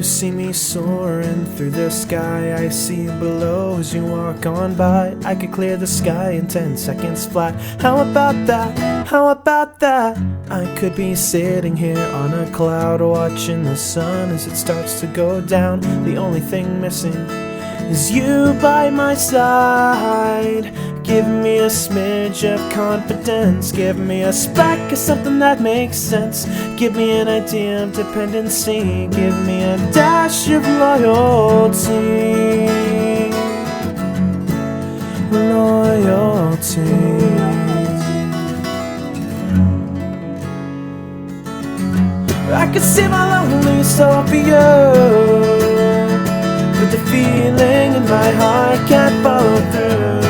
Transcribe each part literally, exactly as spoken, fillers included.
You see me soaring through the sky, I see you below as you walk on by. I could clear the sky in ten seconds flat. How about that? How about that? I could be sitting here on a cloud, watching the sun as it starts to go down. The only thing missing is you by my side. Give me a smidge of confidence, give me a speck of something that makes sense. Give me an idea of dependency, give me a dash of loyalty. Loyalty. I could see my lonely soul for you, but the feeling in my heart can't follow through.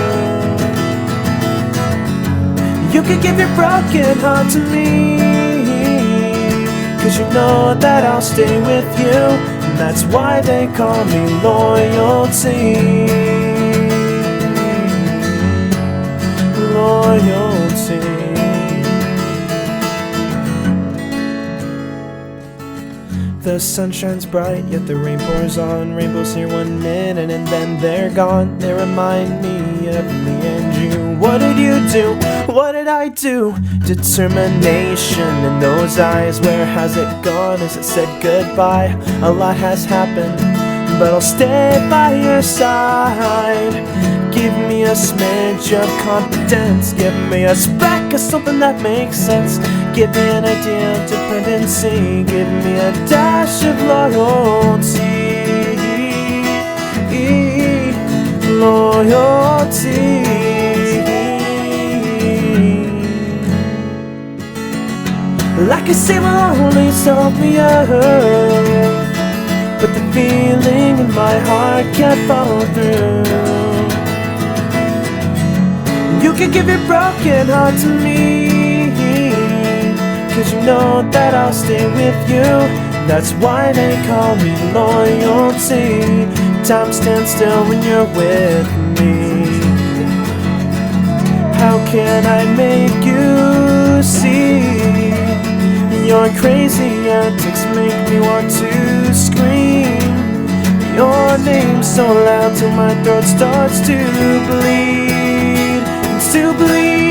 You could give your broken heart to me, cause you know that I'll stay with you, and that's why they call me loyalty. Loyalty. The sun shines bright, yet the rain pours on. Rainbows here one minute and then they're gone. They remind me of me and you. What did you do? What did I do? Determination in those eyes. Where has it gone? Has it said goodbye? A lot has happened, but I'll stay by your side. Give me a smidge of confidence, give me a speck of something that makes sense. Give me an idea of dependency, give me a dash of loyalty. Loyalty. Like I say, my only soul for you, but the feeling in my heart can't follow through. You can give your broken heart to me, cause you know that I'll stay with you. That's why they call me loyalty. Time stands still when you're with me. How can I make you see? Your crazy antics make me want to scream your name so loud till my throat starts to bleed. To bleed.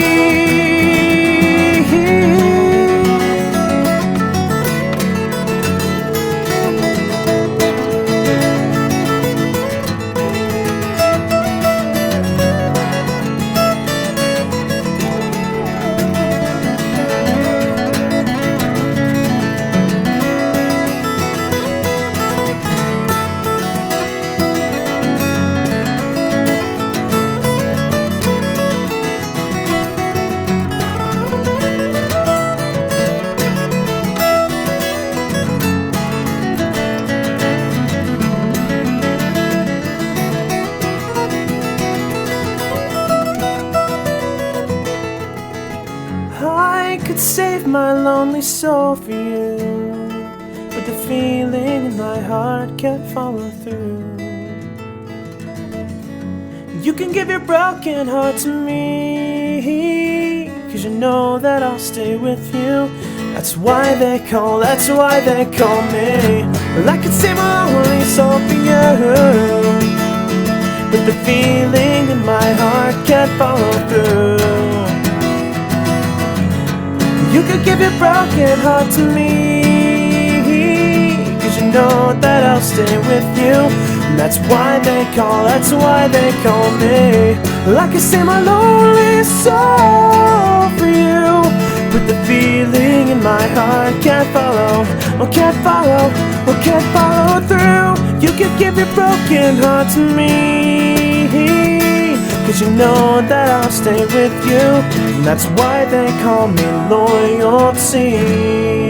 I could save my lonely soul for you, but the feeling in my heart can't follow through. You can give your broken heart to me, cause you know that I'll stay with you. That's why they call, that's why they call me. Well, I could save my lonely soul for you, but the feeling in my heart can't follow through. You could give your broken heart to me, cause you know that I'll stay with you. And that's why they call, that's why they call me. Like I say, my lonely soul for you, but the feeling in my heart can't follow, or can't follow, or can't follow through. You could give your broken heart to me, cause you know that I'll stay with you. And that's why they call me loyalty.